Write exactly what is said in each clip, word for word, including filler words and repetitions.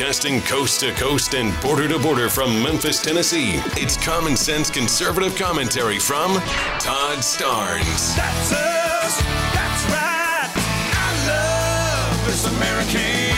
Broadcasting coast to coast and border to border from Memphis, Tennessee, it's common sense conservative commentary from Todd Starnes. That's us. That's right. I love this American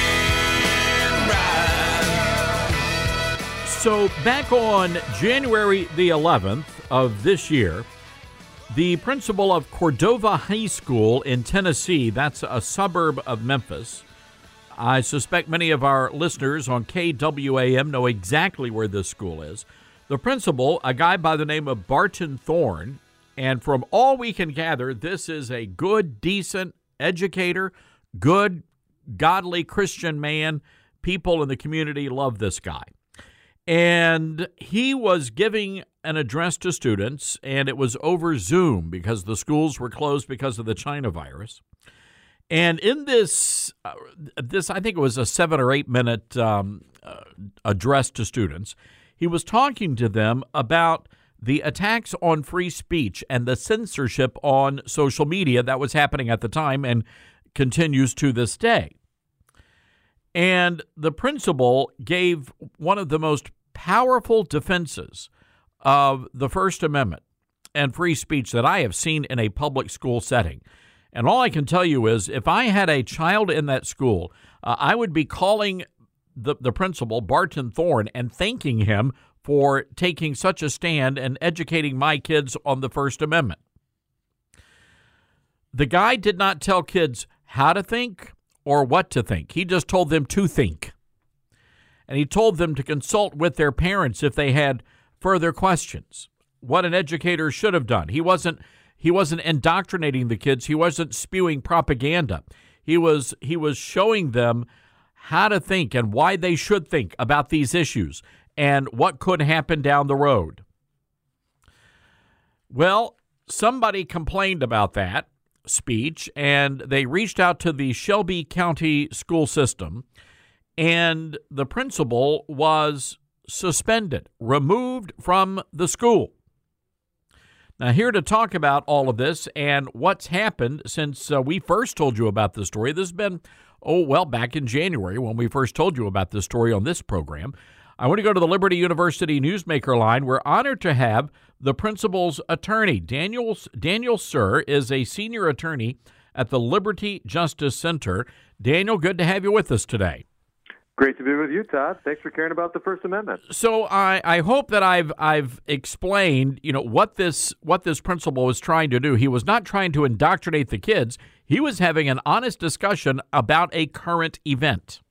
ride. So back on January the eleventh of this year, the principal of Cordova High School in Tennessee, that's a suburb of Memphis. I suspect many of our listeners on K W A M know exactly where this school is. The principal, a guy by the name of Barton Thorne, and from all we can gather, this is a good, decent educator, good, godly Christian man. People in the community love this guy. And he was giving an address to students, and it was over Zoom because the schools were closed because of the China virus. And in this, uh, this I think it was a seven or eight minute um, uh, address to students, he was talking to them about the attacks on free speech and the censorship on social media that was happening at the time and continues to this day. And the principal gave one of the most powerful defenses of the First Amendment and free speech that I have seen in a public school setting. And all I can tell you is if I had a child in that school, uh, I would be calling the, the principal, Barton Thorne, and thanking him for taking such a stand and educating my kids on the First Amendment. The guy did not tell kids how to think or what to think. He just told them to think. And he told them to consult with their parents if they had further questions, what an educator should have done. He wasn't He wasn't indoctrinating the kids. He wasn't spewing propaganda. He was he was showing them how to think and why they should think about these issues and what could happen down the road. Well, somebody complained about that speech, and they reached out to the Shelby County school system, and the principal was suspended, removed from the school. Now, here to talk about all of this and what's happened since uh, we first told you about this story. This has been, oh, well, back in January when we first told you about this story on this program. I want to go to the Liberty University Newsmaker line. We're honored to have the principal's attorney. Daniel, Daniel Suhr is a senior attorney at the Liberty Justice Center. Daniel, good to have you with us today. Great to be with you, Todd. Thanks for caring about the First Amendment. So I, I hope that I've I've explained, you know, what this what this principal was trying to do. He was not trying to indoctrinate the kids. He was having an honest discussion about a current event.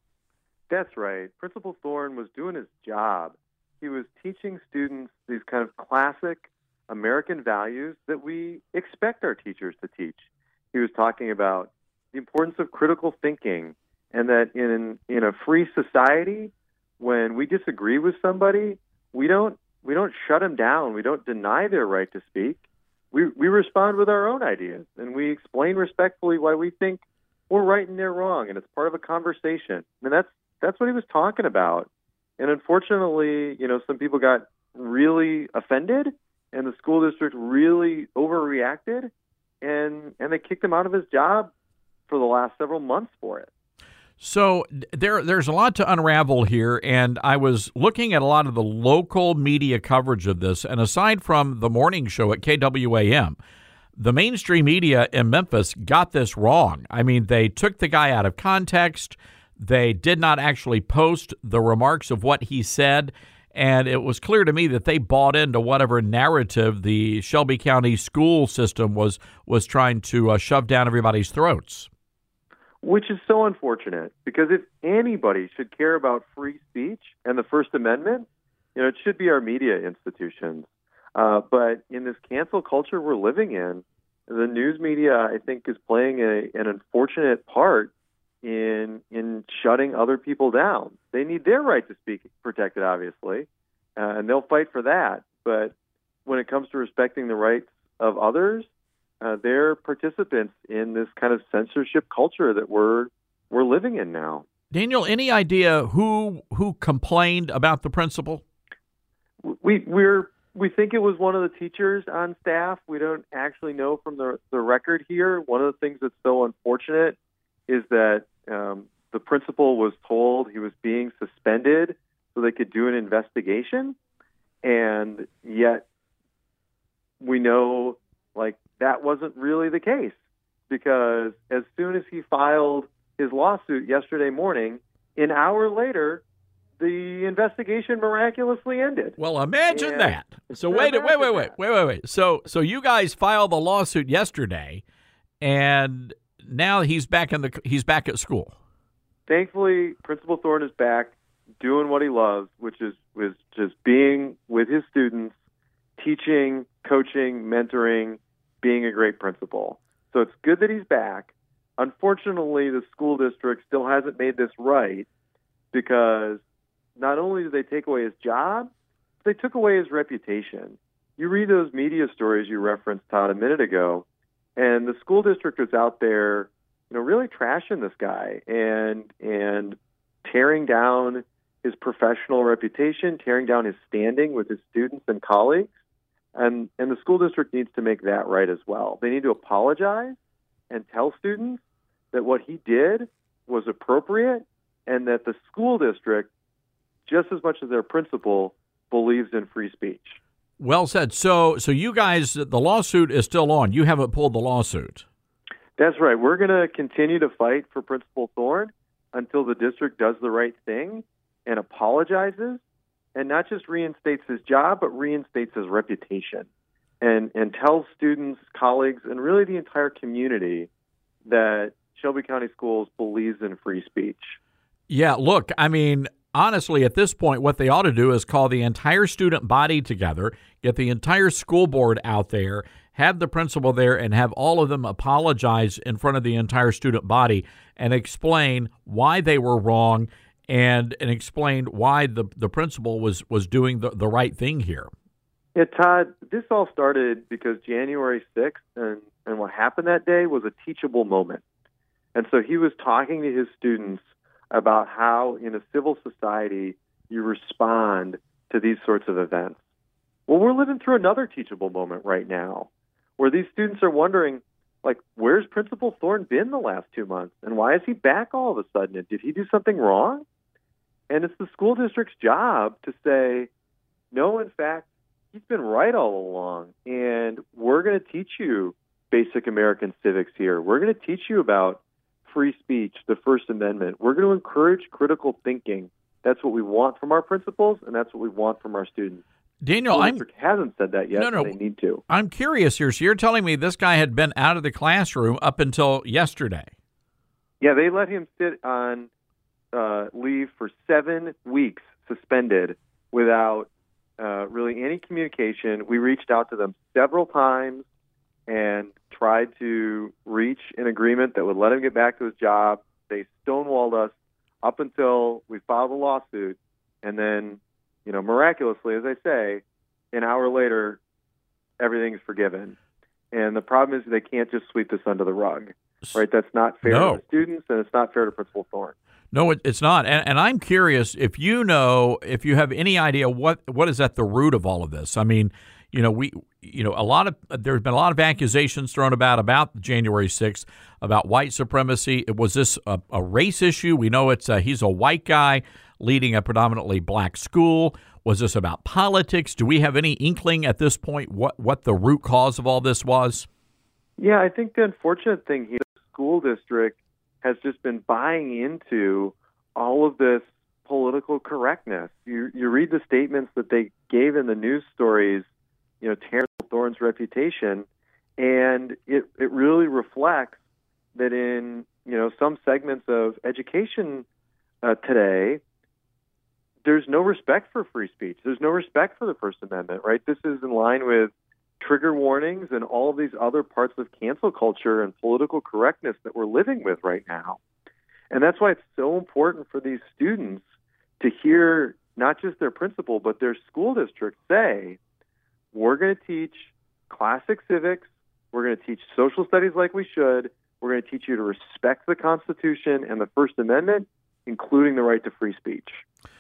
That's right. Principal Thorne was doing his job. He was teaching students these kind of classic American values that we expect our teachers to teach. He was talking about the importance of critical thinking, and that in in a free society, when we disagree with somebody, we don't we don't shut them down. We don't deny their right to speak. We we respond with our own ideas, and we explain respectfully why we think we're right and they're wrong, and it's part of a conversation. I mean, that's that's what he was talking about. And unfortunately, you know, some people got really offended, and the school district really overreacted, and and they kicked him out of his job for the last several months for it. So there, there's a lot to unravel here, and I was looking at a lot of the local media coverage of this, and aside from the morning show at K W A M, the mainstream media in Memphis got this wrong. I mean, they took the guy out of context. They did not actually post the remarks of what he said, and it was clear to me that they bought into whatever narrative the Shelby County school system was, was trying to uh, shove down everybody's throats. Which is so unfortunate, because if anybody should care about free speech and the First Amendment, you know, it should be our media institutions. Uh, but in this cancel culture we're living in, the news media, I think, is playing a, an unfortunate part in in shutting other people down. They need their right to speak protected, obviously, uh, and they'll fight for that. But when it comes to respecting the rights of others, Uh, they're participants in this kind of censorship culture that we're we're living in now. Daniel, any idea who who complained about the principal? We we're we think it was one of the teachers on staff. We don't actually know from the the record here. One of the things that's so unfortunate is that um, the principal was told he was being suspended so they could do an investigation. And yet we know, like, that wasn't really the case, because as soon as he filed his lawsuit yesterday morning, an hour later, the investigation miraculously ended. Well, imagine and that. So wait, wait, wait, wait, wait, wait, wait, wait. So, so you guys filed the lawsuit yesterday, and now he's back in the he's back at school. Thankfully, Principal Thorne is back doing what he loves, which is was just being with his students, teaching, coaching, mentoring, being a great principal. So it's good that he's back. Unfortunately, the school district still hasn't made this right, because not only did they take away his job, they took away his reputation. You read those media stories you referenced, Todd, a minute ago, and the school district was out there, you know, really trashing this guy and and tearing down his professional reputation, tearing down his standing with his students and colleagues. And and the school district needs to make that right as well. They need to apologize and tell students that what he did was appropriate, and that the school district, just as much as their principal, believes in free speech. Well said. So so you guys, the lawsuit is still on. You haven't pulled the lawsuit. That's right. We're going to continue to fight for Principal Thorne until the district does the right thing and apologizes, and not just reinstates his job, but reinstates his reputation, and, and tells students, colleagues, and really the entire community that Shelby County Schools believes in free speech. Yeah, look, I mean, honestly, at this point, what they ought to do is call the entire student body together, get the entire school board out there, have the principal there, and have all of them apologize in front of the entire student body and explain why they were wrong, and and explain why the, the principal was, was doing the, the right thing here. Yeah, Todd, this all started because January sixth and, and what happened that day was a teachable moment. And so he was talking to his students about how in a civil society you respond to these sorts of events. Well, we're living through another teachable moment right now, where these students are wondering, like, where's Principal Thorne been the last two months? And why is he back all of a sudden? And did he do something wrong? And it's the school district's job to say, no, in fact, he's been right all along. And we're going to teach you basic American civics here. We're going to teach you about free speech, the First Amendment. We're going to encourage critical thinking. That's what we want from our principals, and that's what we want from our students. Daniel, the I'm district hasn't said that yet, no, no, and they need to. I'm curious here. So you're telling me this guy had been out of the classroom up until yesterday? Yeah, they let him sit on uh, leave for seven weeks, suspended, without uh, really any communication. We reached out to them several times and tried to reach an agreement that would let him get back to his job. They stonewalled us up until we filed a lawsuit, and then, you know, miraculously, as I say, an hour later, everything's forgiven. And the problem is they can't just sweep this under the rug, right? That's not fair No. to the students, and it's not fair to Principal Thorne. No, it, it's not. And, and I'm curious if you know, if you have any idea what what is at the root of all of this. I mean, you know, we, you know, a lot of there's been a lot of accusations thrown about about January sixth, about white supremacy. Was this a, a race issue? We know it's a, he's a white guy leading a predominantly black school. Was this about politics? Do we have any inkling at this point what, what the root cause of all this was? Yeah, I think the unfortunate thing here, the school district has just been buying into all of this political correctness. You you read the statements that they gave in the news stories, you know, tearing Thorne's reputation, and it, it really reflects that in, you know, some segments of education uh, today, there's no respect for free speech. There's no respect for the First Amendment, right? This is in line with trigger warnings and all of these other parts of cancel culture and political correctness that we're living with right now. And that's why it's so important for these students to hear not just their principal, but their school district say, we're going to teach classic civics, we're going to teach social studies like we should, we're going to teach you to respect the Constitution and the First Amendment, including the right to free speech.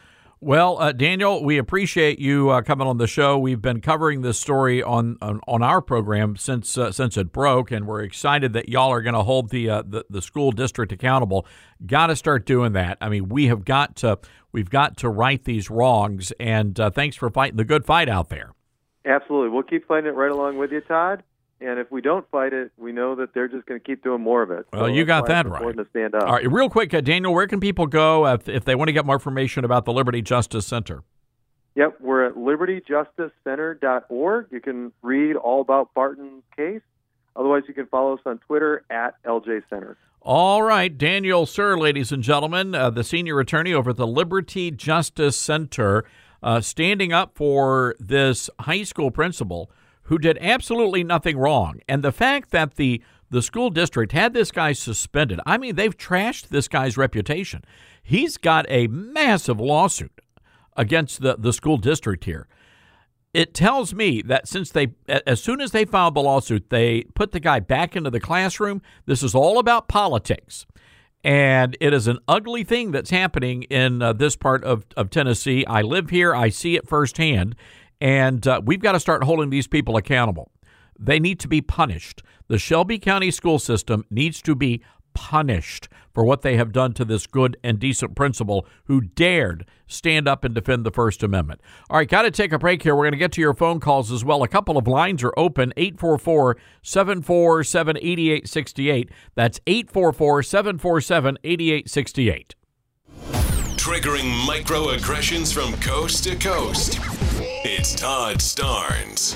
Well, uh, Daniel, we appreciate you uh, coming on the show. We've been covering this story on on, on our program since uh, since it broke, and we're excited that y'all are going to hold the, uh, the the school district accountable. Got to start doing that. I mean, we have got to we've got to right these wrongs. And uh, thanks for fighting the good fight out there. Absolutely, we'll keep fighting it right along with you, Todd. And if we don't fight it, we know that they're just going to keep doing more of it. Well, so you got that it's right. important to stand up. All right, real quick, uh, Daniel, where can people go if, if they want to get more information about the Liberty Justice Center? Yep, we're at liberty justice center dot org. You can read all about Barton's case. Otherwise, you can follow us on Twitter at L J Center. All right, Daniel Sir, ladies and gentlemen, uh, the senior attorney over at the Liberty Justice Center, uh, standing up for this high school principal who did absolutely nothing wrong. And the fact that the the school district had this guy suspended, I mean, they've trashed this guy's reputation. He's got a massive lawsuit against the, the school district here. It tells me that since they, as soon as they filed the lawsuit, they put the guy back into the classroom. This is all about politics. And it is an ugly thing that's happening in uh, this part of, of Tennessee. I live here. I see it firsthand. And uh, we've got to start holding these people accountable. They need to be punished. The Shelby County school system needs to be punished for what they have done to this good and decent principal who dared stand up and defend the First Amendment. All right, got to take a break here. We're going to get to your phone calls as well. A couple of lines are open, eight four four, seven four seven, eight eight six eight. That's eight four four, seven four seven, eight eight six eight. Triggering microaggressions from coast to coast. It's Todd Starnes.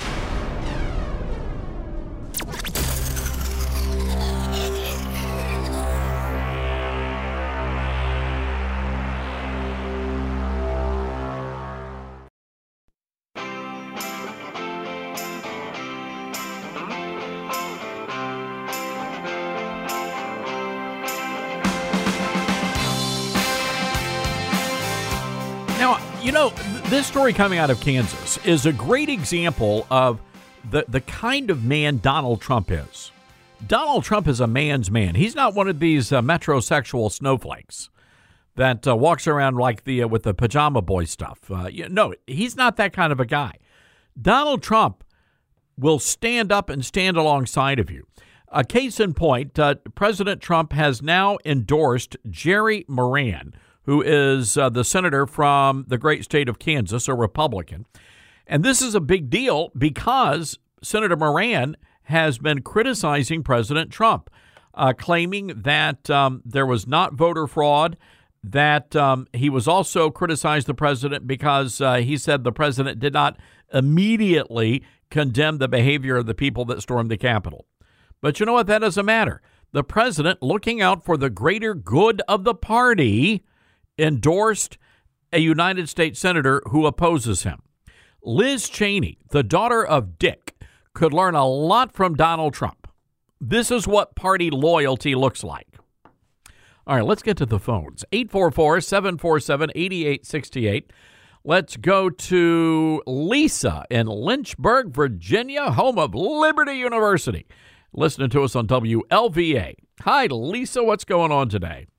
Now, you know, this story coming out of Kansas is a great example of the, the kind of man Donald Trump is. Donald Trump is a man's man. He's not one of these uh, metrosexual snowflakes that uh, walks around like the uh, with the pajama boy stuff. Uh, you, no, he's not that kind of a guy. Donald Trump will stand up and stand alongside of you. A case in point, uh, President Trump has now endorsed Jerry Moran, who is uh, the senator from the great state of Kansas, a Republican. And this is a big deal because Senator Moran has been criticizing President Trump, uh, claiming that um, there was not voter fraud, that um, he was also criticized the president because uh, he said the president did not immediately condemn the behavior of the people that stormed the Capitol. But you know what? That doesn't matter. The president, looking out for the greater good of the party, endorsed a United States senator who opposes him. Liz Cheney, the daughter of Dick, could learn a lot from Donald Trump. This is what party loyalty looks like. All right, let's get to the phones. eight four four, seven four seven, eight eight six eight. Let's go to Lisa in Lynchburg, Virginia, home of Liberty University, listening to us on W L V A. Hi, Lisa. What's going on today?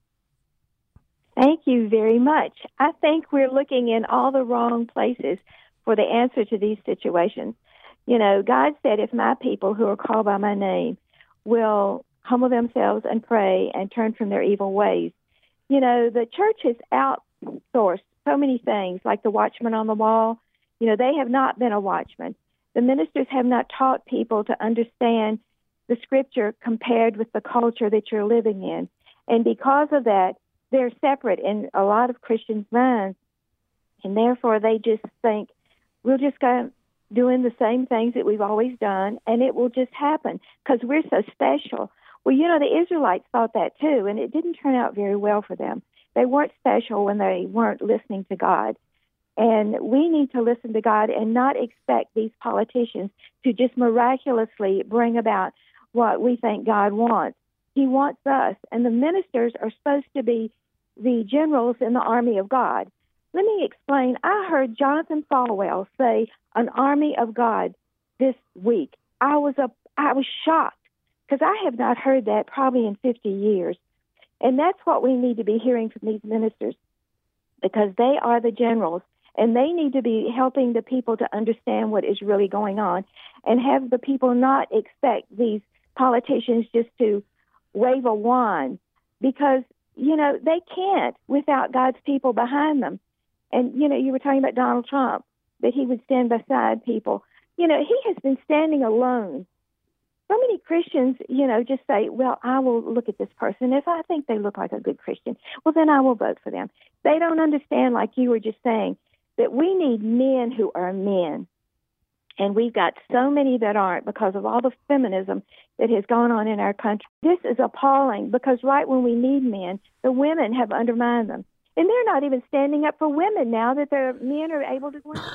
Thank you very much. I think we're looking in all the wrong places for the answer to these situations. You know, God said, if my people who are called by my name will humble themselves and pray and turn from their evil ways. You know, the church has outsourced so many things, like the watchman on the wall. You know, they have not been a watchman. The ministers have not taught people to understand the scripture compared with the culture that you're living in. And because of that, they're separate in a lot of Christians' minds, and therefore they just think, we'll just go doing the same things that we've always done, and it will just happen because we're so special. Well, you know, the Israelites thought that too, and it didn't turn out very well for them. They weren't special when they weren't listening to God. And we need to listen to God and not expect these politicians to just miraculously bring about what we think God wants. He wants us, and the ministers are supposed to be the generals in the army of God. Let me explain. I heard Jonathan Falwell say an army of God this week. I was a, I was shocked because I have not heard that probably in fifty years. And that's what we need to be hearing from these ministers. because they are the generals, and they need to be helping the people to understand what is really going on and have the people not expect these politicians just to wave a wand, because, you know, they can't without God's people behind them. And, you know, you were talking about Donald Trump, that he would stand beside people. You know, he has been standing alone. So many Christians, you know, just say, well, I will look at this person. If I think they look like a good Christian, well, then I will vote for them. They don't understand, like you were just saying, that we need men who are men. And we've got so many that aren't because of all the feminism that has gone on in our country. This is appalling, because right when we need men, the women have undermined them. And they're not even standing up for women now that their men are able to win.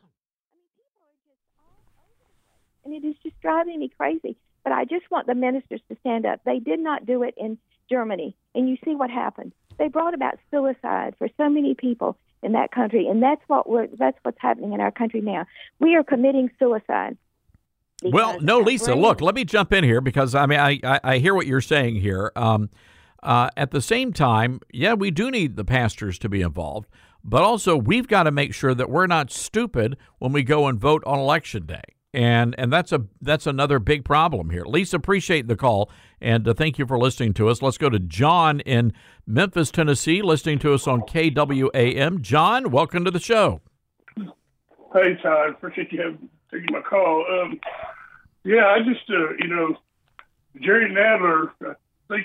And it is just driving me crazy. But I just want the ministers to stand up. They did not do it in Germany. And you see what happened. They brought about suicide for so many people in that country. And that's what we're, that's what's happening in our country now. We are committing suicide. Well, no, Lisa, brain. Look, let me jump in here, because, I mean, I, I, I hear what you're saying here. Um, uh, at the same time, yeah, we do need the pastors to be involved. But also, we've got to make sure that we're not stupid when we go and vote on Election Day. And and that's a that's another big problem here. Lisa, appreciate the call, and uh, thank you for listening to us. Let's go to John in Memphis, Tennessee, listening to us on K W A M. John, welcome to the show. Hey, Todd. Appreciate you having, taking my call. Um, yeah, I just, uh, you know, Jerry Nadler, I think,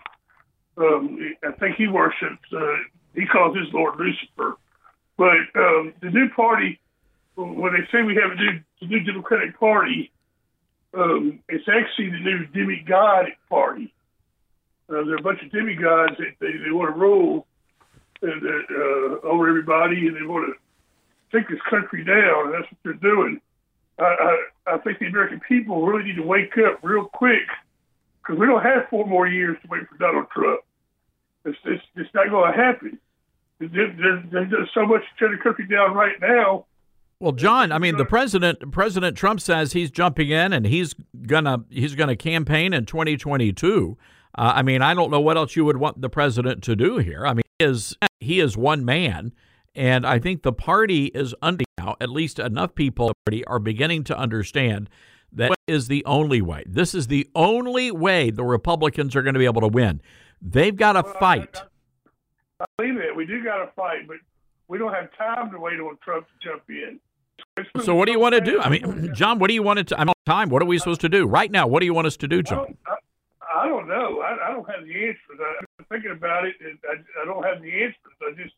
uh, um, I think he worships, uh, he calls his Lord Lucifer. But um, the new party, when they say we have a new, a new Democratic Party, um, it's actually the new demigod party. Uh, there are a bunch of demigods that they, they want to rule uh, uh, over everybody, and they want to take this country down, and that's what they're doing. I, I, I think the American people really need to wake up real quick, because we don't have four more years to wait for Donald Trump. It's, it's, it's not going to happen. There, there, there's so much to tear the country down right now. Well, John, I mean, the president, President Trump says he's jumping in and he's gonna he's gonna campaign in twenty twenty-two. Uh, I mean, I don't know what else you would want the president to do here. I mean, he is he is one man, and I think the party is under now. At least enough people in the party are beginning to understand that is the only way. This is the only way the Republicans are going to be able to win. They've got to well, fight. I, I believe it. We do got to fight, but we don't have time to wait on Trump to jump in. So what do you want to do? I mean, John, what do you want to? I'm on time. What are we supposed to do right now? What do you want us to do, John? I don't, I, I don't know. I, I don't have the answers. I, I'm thinking about it, and I, I don't have the answers. I just,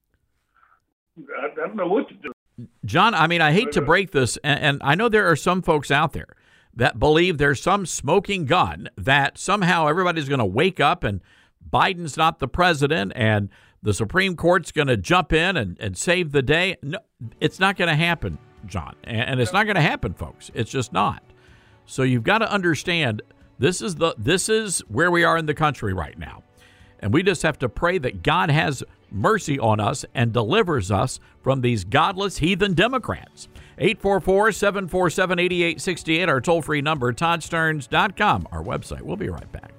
I, I don't know what to do. John, I mean, I hate to break this, and, and I know there are some folks out there that believe there's some smoking gun that somehow everybody's going to wake up and Biden's not the president and the Supreme Court's going to jump in and, and save the day. No, it's not going to happen, John. And it's not going to happen, folks. It's just not. So you've got to understand this is the this is where we are in the country right now. And we just have to pray that God has mercy on us and delivers us from these godless heathen Democrats. eight four four, seven four seven, eight eight six eight, our toll-free number, todd stearns dot com, our website. We'll be right back.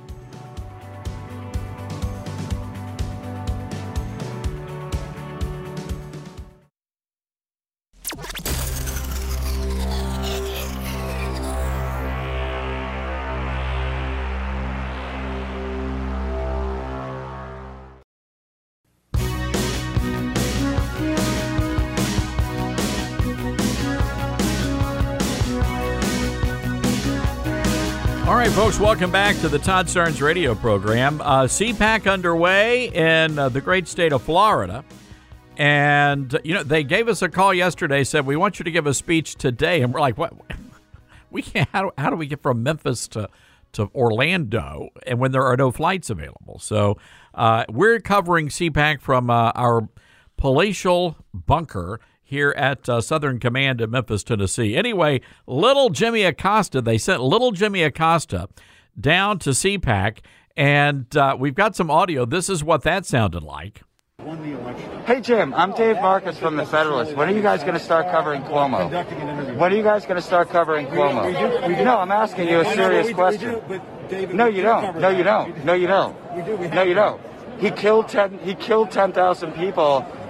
All right, folks, welcome back to the Todd Stearns radio program. Uh, C PAC underway in uh, the great state of Florida. And, you know, they gave us a call yesterday, said, we want you to give a speech today. And we're like, what? We can't. How do, how do we get from Memphis to, to Orlando and when there are no flights available? So uh, we're covering C PAC from uh, our palatial bunker here at uh, Southern Command in Memphis, Tennessee. Anyway, little Jimmy Acosta, they sent little Jimmy Acosta down to C PAC, and uh, we've got some audio. This is what that sounded like. Hey, Jim, I'm Dave Marcus from The Federalist. When are you guys going to start covering Cuomo? When are you guys going to start covering Cuomo? No, I'm asking you a serious question. No, you don't. No, you don't. No, you don't. No, you don't. He killed ten. He killed ten thousand people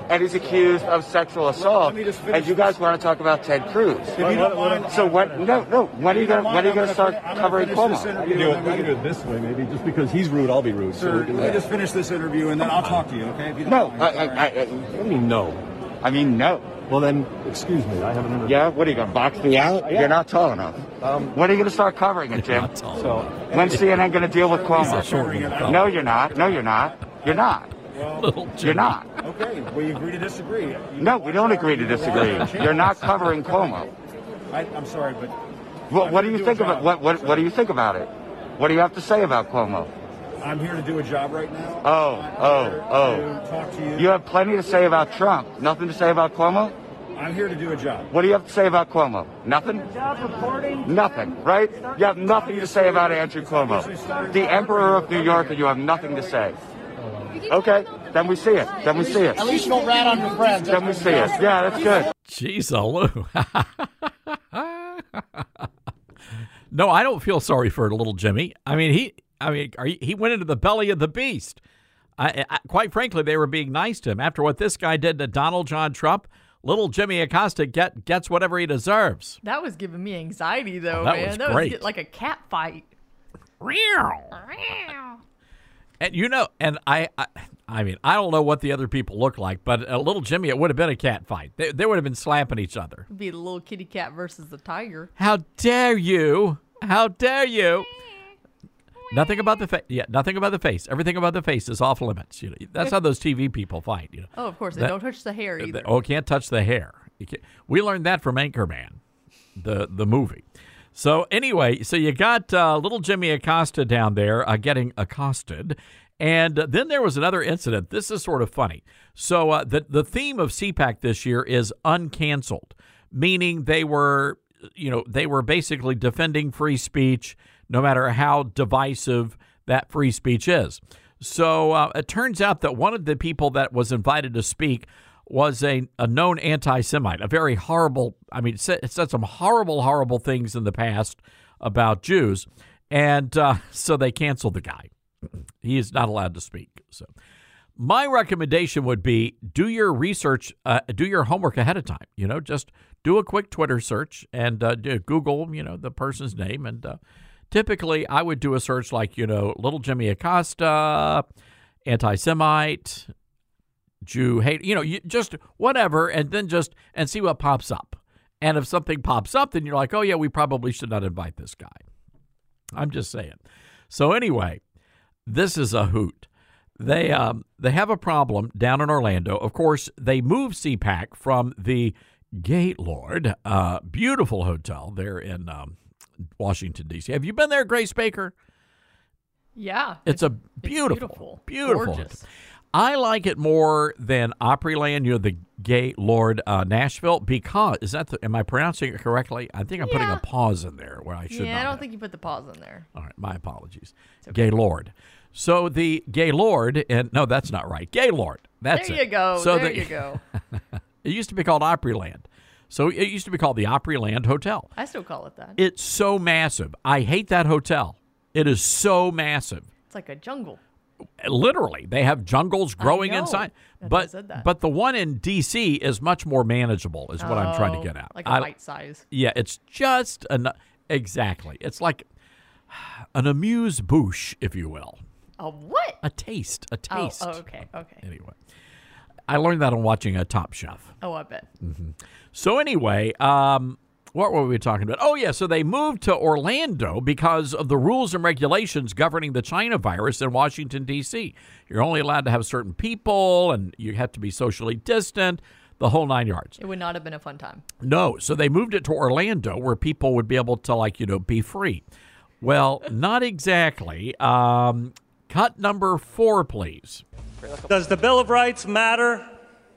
and he's accused of sexual assault. And you guys want to talk about Ted Cruz. If you don't mind, So what? No, no. When are you going? When are you going to start covering Cuomo? We can do it. We can do it this way, maybe. Just because he's rude, I'll be rude. Sir, so let me just finish this interview, and then I'll talk to you. Okay? If you don't No, mind. I, I, I, I mean no. I mean no. Well then, excuse me. I have an interview. Yeah. What are you going to box me out? Yeah. You're not tall enough. Um, When are you going to start covering it, Jim? So When's C N N going to deal with Cuomo? covering it out. No, you're not. No, you're not. You're not. Little You're not. Okay, we agree to disagree. You- No, we don't agree to disagree. You're not covering Cuomo. I, I'm sorry, but What, what do I'm you here to think do a about job. what, what? What do you think about it? What do you have to say about Cuomo? I'm here to do a job right now. Oh, I'm oh, here oh. To talk to you. You have plenty to say about Trump. Nothing to say about Cuomo? I'm here to do a job. What do you have to say about Cuomo? Nothing? Nothing, right? You have nothing to say about Andrew Cuomo. The Emperor of New York, and you have nothing to say. Okay, then we see it. Then we see it. At least you don't rat on your friends. Then we see it. Yeah, that's good. Jeez, Lou. No, I don't feel sorry for little Jimmy. I mean, he. I mean, are you, he went into the belly of the beast. I, I, quite frankly, they were being nice to him after what this guy did to Donald John Trump. Little Jimmy Acosta get gets whatever he deserves. That was giving me anxiety, though, Oh, that man. was that great. was like a cat fight. And you know, and I, I, I mean, I don't know what the other people look like, but a little Jimmy, it would have been a cat fight. They, they would have been slapping each other. It'd be the little kitty cat versus the tiger. How dare you? How dare you? Nothing about the face. Yeah, nothing about the face. Everything about the face is off limits. You know, that's how those T V people fight. You know. Oh, of course. They That- don't touch the hair either. Oh, can't touch the hair. You can't, we learned that from Anchorman, the the movie. So anyway, so you got uh, little Jimmy Acosta down there uh, getting accosted, and uh, then there was another incident. This is sort of funny. So uh, the the theme of C PAC this year is uncanceled, meaning they were, you know, they were basically defending free speech, no matter how divisive that free speech is. So uh, it turns out that one of the people that was invited to speak was a, a known anti-Semite, a very horrible, I mean, said, said some horrible, horrible things in the past about Jews. And uh, so they canceled the guy. He is not allowed to speak. So my recommendation would be do your research, uh, do your homework ahead of time. You know, just do a quick Twitter search and uh, do- Google, you know, the person's name. And uh, typically I would do a search like, you know, little Jimmy Acosta, anti-Semite, Jew hate, you know, you just whatever, and then just and see what pops up. And if something pops up, then you're like, oh, yeah, we probably should not invite this guy. I'm just saying. So anyway, this is a hoot. They um they have a problem down in Orlando. Of course, they moved C PAC from the Gaylord, uh, beautiful hotel there in um, Washington, D C. Have you been there, Grace Baker? Yeah. It's, a beautiful, beautiful. beautiful. Gorgeous. hotel. I like it more than Opryland, you know, the Gaylord uh, Nashville, because, is that the, am I pronouncing it correctly? I think I'm putting Yeah. a pause in there where I should yeah, not I don't have. think you put the pause in there. All right, my apologies. Gaylord. So the Gaylord, and no, that's not right. Gaylord. That's there it. you go. So there the- you go. It used to be called Opryland. So it used to be called the Opryland Hotel. I still call it that. It's so massive. I hate that hotel. It is so massive. It's like a jungle. Literally, they have jungles growing know. inside. That's why I But said that. but the one in D C is much more manageable, is what I'm trying to Oh, get at. Like a I- bite size. Yeah, it's just an exactly. It's like an amuse bouche, if you will. A what? A taste, a Oh, taste. oh, okay, okay. Anyway, I learned that on watching a Top Chef. Oh, I bet. So anyway, um, what were we talking about? Oh, yeah, so they moved to Orlando because of the rules and regulations governing the China virus in Washington, D C. You're only allowed to have certain people, and you have to be socially distant, the whole nine yards. It would not have been a fun time. No, so they moved it to Orlando where people would be able to, like, you know, be free. Well, not exactly. Um, cut number four, please. Does the Bill of Rights matter?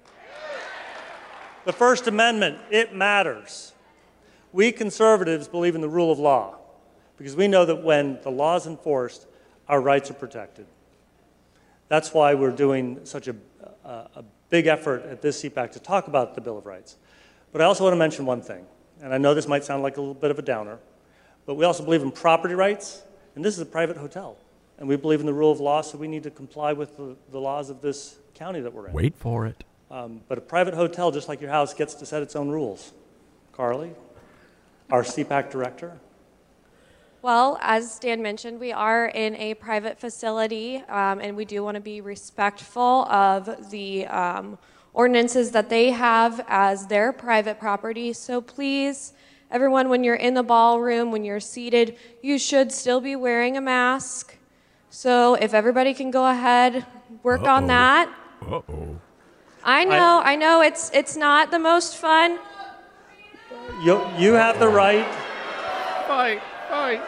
The First Amendment, it matters. We conservatives believe in the rule of law because we know that when the law is enforced, our rights are protected. That's why we're doing such a, a, a big effort at this C PAC to talk about the Bill of Rights. But I also want to mention one thing, and I know this might sound like a little bit of a downer, but we also believe in property rights, and this is a private hotel. And we believe in the rule of law, so we need to comply with the, the laws of this county that we're in. Wait for it. Um, but a private hotel, just like your house, gets to set its own rules. Carly, our C PAC director. Well, as Dan mentioned, we are in a private facility, um, and we do want to be respectful of the um, ordinances that they have as their private property. So please, everyone, when you're in the ballroom, when you're seated, you should still be wearing a mask. So if everybody can go ahead, work Uh-oh. on that. Uh-oh. I know, I, I know it's it's not the most fun. You, you have the right. Fight, fight.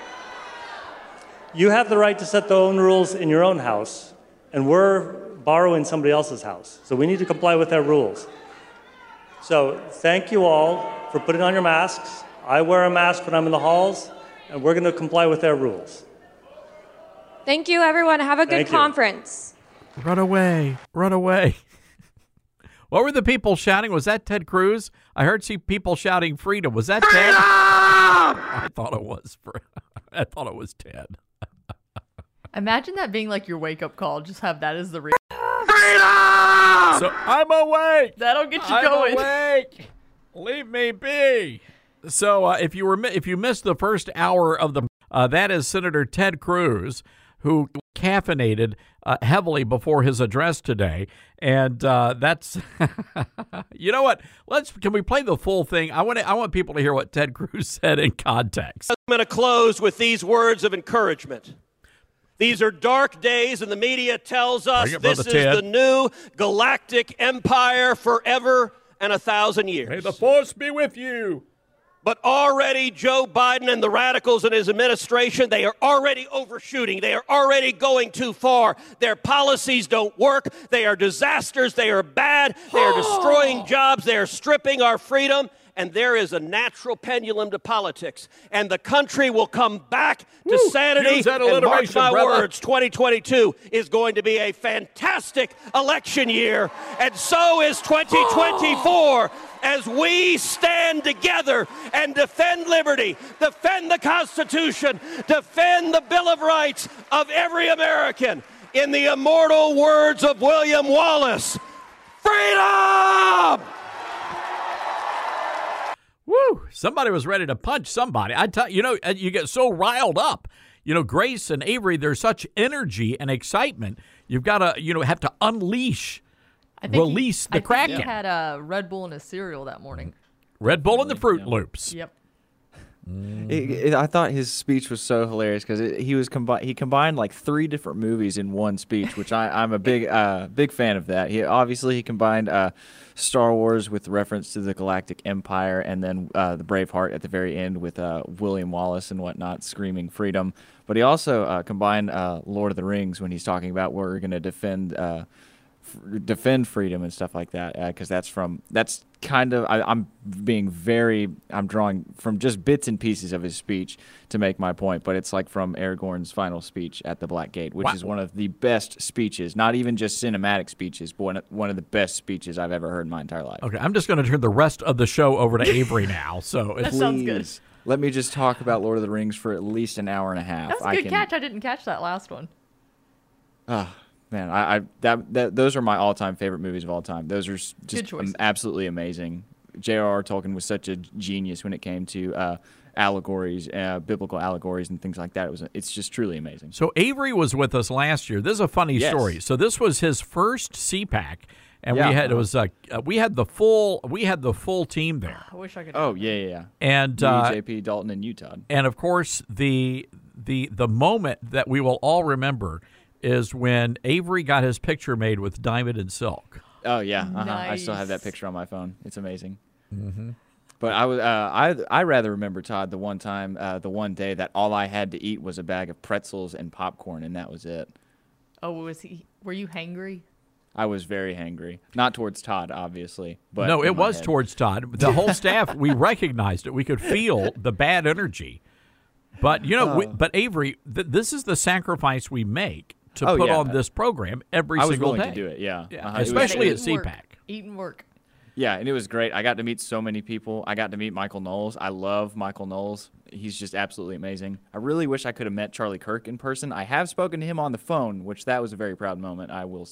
You have the right to set the own rules in your own house, and we're borrowing somebody else's house. So we need to comply with their rules. So thank you all for putting on your masks. I wear a mask when I'm in the halls, and we're going to comply with their rules. Thank you, everyone. Have a good Thank you. conference. Run away. Run away. What were the people shouting? Was that Ted Cruz? I heard see people shouting freedom. Was that Ted? I thought it was. I thought it was Ted. Imagine that being like your wake-up call. Just have that as the re- freedom. So I'm awake. That'll get you I'm going. awake. Leave me be. So uh, if you were if you missed the first hour of the uh, that is Senator Ted Cruz, who caffeinated uh, heavily before his address today, and uh, that's you know what? Let's can we play the full thing? I want to, I want people to hear what Ted Cruz said in context. I'm going to close with these words of encouragement. These are dark days, and the media tells us it, this is Ted. the new galactic empire forever and a thousand years. May the force be with you. But already Joe Biden and the radicals in his administration, they are already overshooting. They are already going too far. Their policies don't work. They are disasters. They are bad. They are destroying jobs. They are stripping our freedom. And there is a natural pendulum to politics. And the country will come back to Woo, sanity. And mark my brother. words, twenty twenty-two is going to be a fantastic election year. And so is twenty twenty-four. As we stand together and defend liberty, defend the Constitution, defend the Bill of Rights of every American. In the immortal words of William Wallace, freedom! Woo! Somebody was ready to punch somebody. I tell you know, you get so riled up. You know, Grace and Avery, there's such energy and excitement. You've got to, you know, have to unleash, I think release he, the I Kraken. Think he had a Red Bull and a cereal that morning. Red Bull and the Fruit Loops. Yep. It, it, I thought his speech was so hilarious because he was combi- he combined like three different movies in one speech, which I, I'm a big uh, big fan of that. He obviously he combined uh, Star Wars with reference to the Galactic Empire, and then uh, the Braveheart at the very end with uh, William Wallace and whatnot screaming freedom. But he also uh, combined uh, Lord of the Rings when he's talking about we're going to defend. Uh, defend freedom and stuff like that, because uh, that's from that's kind of I, I'm being very I'm drawing from just bits and pieces of his speech to make my point, but it's like from Aragorn's final speech at the Black Gate, which wow. is one of the best speeches, not even just cinematic speeches, but one of, one of the best speeches I've ever heard in my entire life. Okay, I'm just going to turn the rest of the show over to Avery now. So that please, sounds good. Let me just talk about Lord of the Rings for at least an hour and a half. That's a I good can, catch. I didn't catch that last one. Ah. Man, I, I that, that those are my all-time favorite movies of all time. Those are just um, absolutely amazing. J R R. Tolkien was such a genius when it came to uh, allegories, uh, biblical allegories, and things like that. It was it's just truly amazing. So Avery was with us last year. This is a funny yes. story. So this was his first C PAC, and yeah. we had it was uh, we had the full we had the full team there. I wish I could. Oh yeah, yeah, yeah. And Me, uh, J P, Dalton, and Utah. And of course the the the moment that we will all remember is when Avery got his picture made with Diamond and Silk. Oh yeah, uh-huh. Nice. I still have that picture on my phone. It's amazing. Mm-hmm. But I was uh, I I rather remember, Todd, the one time, uh, the one day that all I had to eat was a bag of pretzels and popcorn, and that was it. Oh, was he? Were you hangry? I was very hangry. Not towards Todd, obviously, but no, it was head. towards Todd. The whole staff, we recognized it. We could feel the bad energy. But you know, uh, we, but Avery, th- this is the sacrifice we make to oh, put yeah. on this program every I was single willing day. to do it, yeah. yeah. Uh-huh. Especially at Eat C work. PAC. Eat and work. Yeah, and it was great. I got to meet so many people. I got to meet Michael Knowles. I love Michael Knowles. He's just absolutely amazing. I really wish I could have met Charlie Kirk in person. I have spoken to him on the phone, which that was a very proud moment, I will say.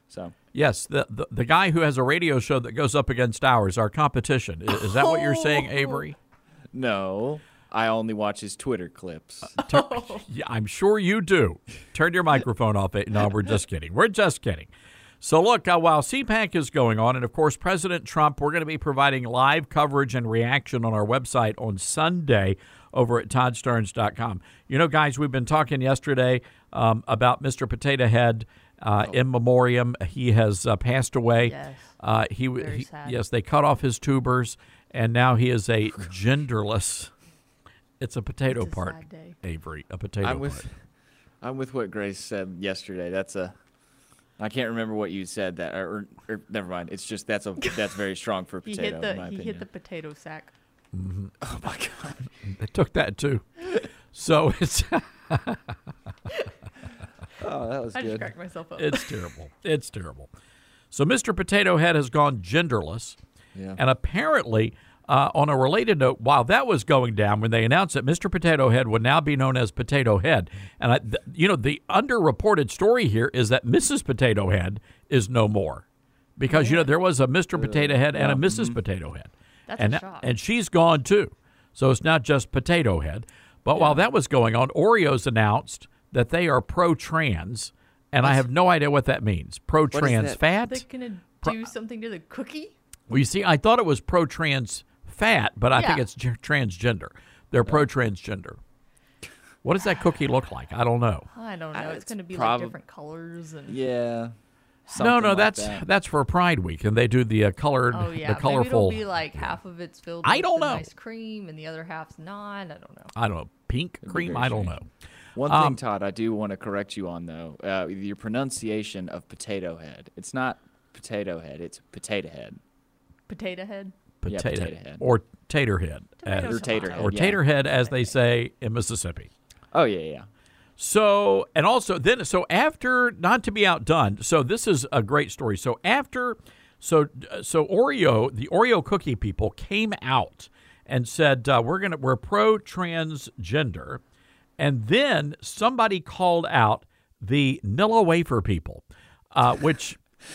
So yes, the, the the guy who has a radio show that goes up against ours, our competition. Is, is that what you're saying, Avery? No, I only watch his Twitter clips. Tur- yeah, I'm sure you do. Turn your microphone off. No, we're just kidding. We're just kidding. So look, uh, while C PAC is going on, and of course President Trump, we're going to be providing live coverage and reaction on our website on Sunday over at Todd Starnes dot com. You know, guys, we've been talking yesterday um, about Mister Potato Head. Uh, oh. In memoriam, he has uh, passed away. Yes. Uh, he, Very he sad. yes, they cut off his tubers, and now he is a genderless. It's a potato It's a part, sad day. Avery. A potato I'm with, part. I'm with what Grace said yesterday. That's a. I can't remember what you said that, or, or, or never mind. It's just that's a that's very strong for a He potato. hit the in my he opinion. hit the potato sack. Mm-hmm. Oh my God! They took that too. So it's. Oh, that was I good. just cracked myself up. It's terrible. It's terrible. So Mister Potato Head has gone genderless. Yeah. And apparently, uh, on a related note, while that was going down, when they announced that Mister Potato Head would now be known as Potato Head, and I, th- you know, the underreported story here is that Missus Potato Head is no more. Because, yeah. you know, there was a Mister Potato Head and a Missus Mm-hmm. Potato Head. That's and, a shock. And she's gone, too. So it's not just Potato Head. But yeah. while that was going on, Oreos announced that they are pro-trans, and What's, I have no idea what that means. Pro-trans fat? They're going to do pro- something to the cookie? Well, you see, I thought it was pro-trans fat, but I yeah. think it's g- transgender. They're yeah. pro-transgender. What does that cookie look like? I don't know. I don't know. Uh, it's, it's going to be prob- like different colors and yeah. No, no, like that's that. that's for Pride Week, and they do the uh, colored, oh, yeah. the colorful. Maybe it'll be like half of it's filled I with don't the know. nice cream, and the other half's not. I don't know. I don't know. Pink It'd cream. I don't strange. know. One um, thing, Todd, I do want to correct you on though. Uh, your pronunciation of potato head. It's not potato head. It's potato head. Potato head. Potato, yeah, potato head. or tater head, Tomato as, or tater head, or yeah. tater head, as they say in Mississippi. Oh yeah, yeah. So, and also then, so after, not to be outdone, so this is a great story. So after, so so Oreo, the Oreo cookie people came out and said uh, we're gonna we're pro transgender, and then somebody called out the Nilla wafer people, uh, which.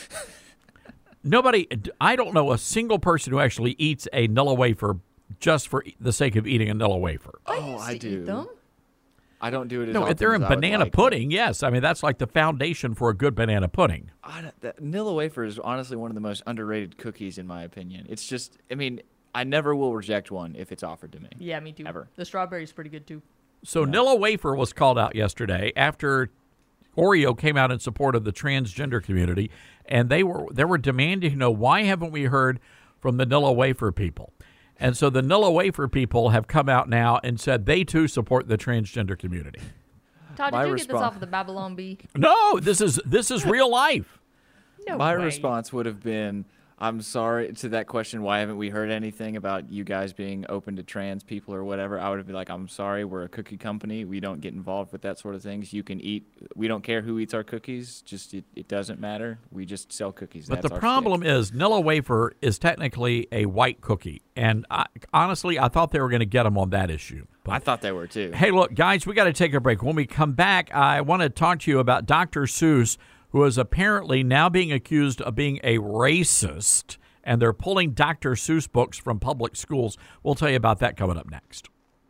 Nobody, I don't know a single person who actually eats a Nilla wafer just for the sake of eating a Nilla wafer. Oh, I, I do. Eat them. I don't do it as no, often if they're in as I would banana like. pudding, yes. I mean, that's like the foundation for a good banana pudding. I, the Nilla wafer is honestly one of the most underrated cookies in my opinion. It's just, I mean, I never will reject one if it's offered to me. Yeah, me too. Ever. The strawberry's pretty good too. So yeah. Nilla wafer was called out yesterday after Oreo came out in support of the transgender community, and they were they were demanding to know, why haven't we heard from the Nilla wafer people? And so the Nilla wafer people have come out now and said they too support the transgender community. Todd, did My you get this response- off of the Babylon Bee? No, this is this is real life. No My way. response would have been, I'm sorry to that question, why haven't we heard anything about you guys being open to trans people or whatever? I would have been like, I'm sorry, we're a cookie company. We don't get involved with that sort of things. You can eat, we don't care who eats our cookies. Just, it, it doesn't matter. We just sell cookies. But That's the our problem shtick. is Nilla wafer is technically a white cookie. And I, honestly, I thought they were going to get them on that issue. But, I thought they were too. hey, look, guys, we got to take a break. When we come back, I want to talk to you about Doctor Seuss, who is apparently now being accused of being a racist, and they're pulling Doctor Seuss books from public schools. We'll tell you about that coming up next.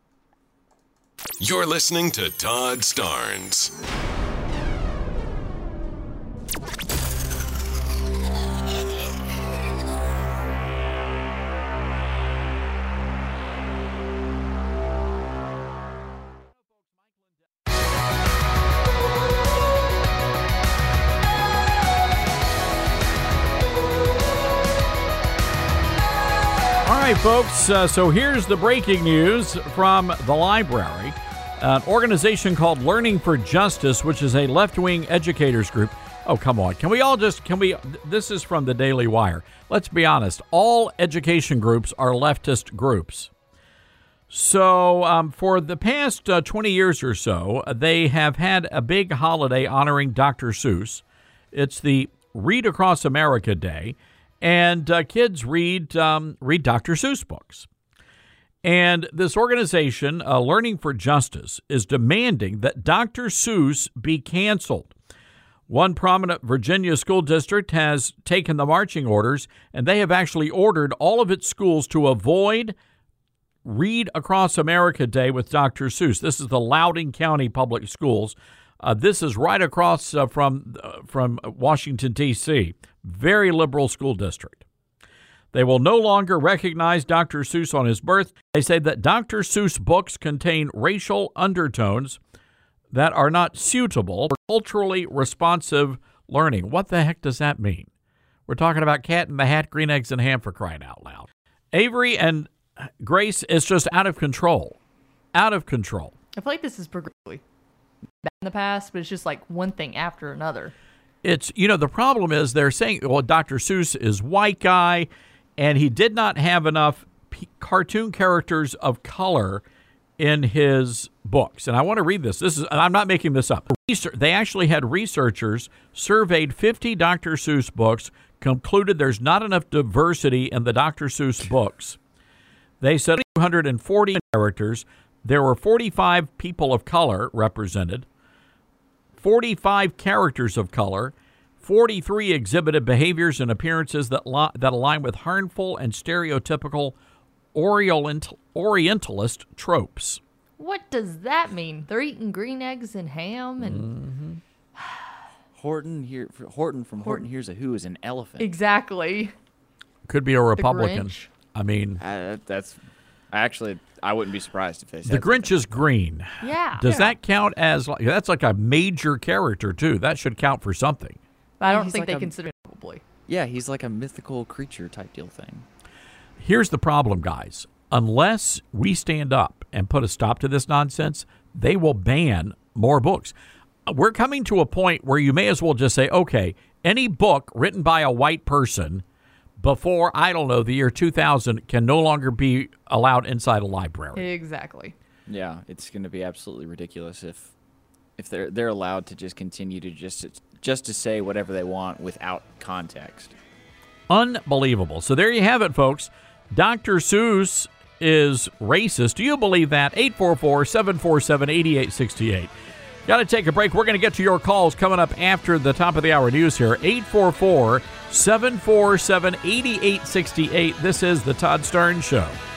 You're listening to Todd Starnes. All right, folks, uh, so here's the breaking news from the library. An organization called Learning for Justice, which is a left-wing educators group. Oh, come on. Can we all just, can we, this is from the Daily Wire. Let's be honest. All education groups are leftist groups. So um, for the past uh, twenty years or so, they have had a big holiday honoring Doctor Seuss. It's the Read Across America Day. And uh, kids read um, read Doctor Seuss books. And this organization, uh, Learning for Justice, is demanding that Doctor Seuss be canceled. One prominent Virginia school district has taken the marching orders, and they have actually ordered all of its schools to avoid Read Across America Day with Doctor Seuss. This is the Loudoun County Public Schools. Uh, this is right across uh, from uh, from Washington, D C Very liberal school district. They will no longer recognize Doctor Seuss on his birth. They say that Doctor Seuss books contain racial undertones that are not suitable for culturally responsive learning. What the heck does that mean? We're talking about Cat in the Hat, Green Eggs and Ham, for crying out loud. Avery and Grace is just out of control. Out of control. I feel like this is progressively bad in the past, but it's just like one thing after another. It's, you know, the problem is they're saying, well, Doctor Seuss is white guy, and he did not have enough p- cartoon characters of color in his books. And I want to read this. This is, and I'm not making this up. They actually had researchers surveyed fifty Doctor Seuss books, concluded there's not enough diversity in the Doctor Seuss books. They said two hundred forty characters. There were forty-five people of color represented, forty-five characters of color, forty-three exhibited behaviors and appearances that li- that align with harmful and stereotypical Orient- Orientalist tropes. What does that mean? They're eating green eggs and ham and Mm-hmm. Horton here. Horton from Horton Hears a Who is an elephant. Exactly. Could be a Republican. Grinch. I mean, uh, that's actually I wouldn't be surprised if they said the Grinch something. is green. Yeah. Does yeah. that count as like that's like a major character too? That should count for something. I don't He's think like they a- consider it probably. Yeah, he's like a mythical creature type deal thing. Here's the problem, guys. Unless we stand up and put a stop to this nonsense, they will ban more books. We're coming to a point where you may as well just say, okay, any book written by a white person before, I don't know, the year two thousand can no longer be allowed inside a library. Exactly. Yeah, it's going to be absolutely ridiculous if if they're they're allowed to just continue to just just to say whatever they want without context. Unbelievable. So there you have it, folks. Doctor Seuss is racist. Do you believe that? eight four four, seven four seven, eight eight six eight. Got to take a break. We're going to get to your calls coming up after the top of the hour news here. eight four four, seven four seven, eight eight six eight. This is the Todd Starnes Show.